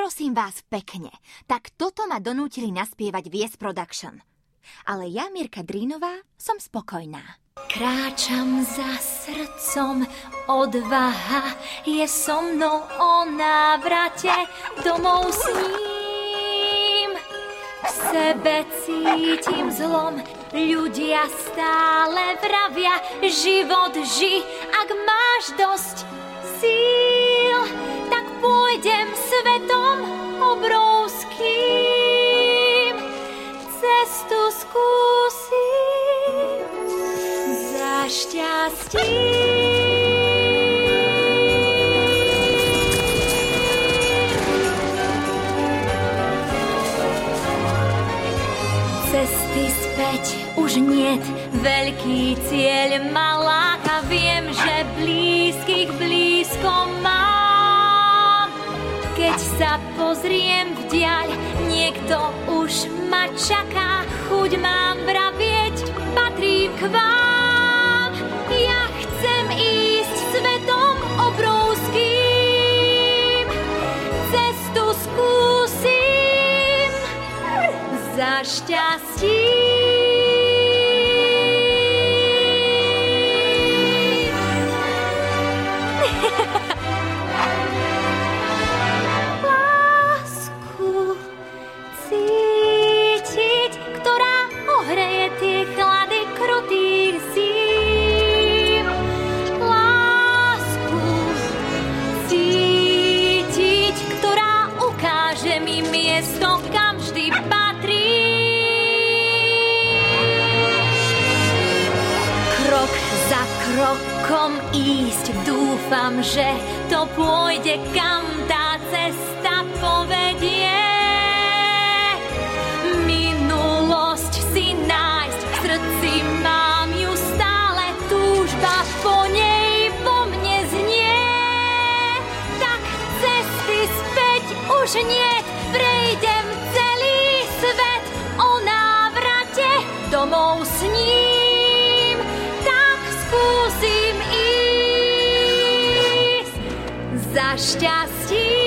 Prosím vás pekne, tak toto ma donútili naspievať Vies Production. Ale ja, Mirka Drínová, som spokojná. Kráčam za srdcom, odvaha je so mnou o návrate domov s ním. V sebe cítim zlom, ľudia stále vravia, život ži, ak máš dosť síl, tak pôjdem svetom obrovským, cestu skúsim za šťastím. Cesty späť už niet, veľký cieľ ma láka, viem, že blízkych blízko mám. Keď sa pozriem vdiaľ, niekto už ma čaká, chuť mám vravieť, patrím k vám. Ja chcem ísť svetom obrovským, cestu skúsim za šťastím. Lásku cítiť, ktorá ohreje tie chlady krutých zím. Lásku cítiť, ktorá ukáže mi miesto, kam vždy patrí. Krok za krokom ísť, dúfam, že to pôjde, kam tá cesta povedie. Minulosť si nájsť, v srdci mám ju stále, túžba po nej vo mne znie. Tak cesty späť už niet, prejdem celý svet o návrate domov s ním, tak skúsim ísť za šťastím.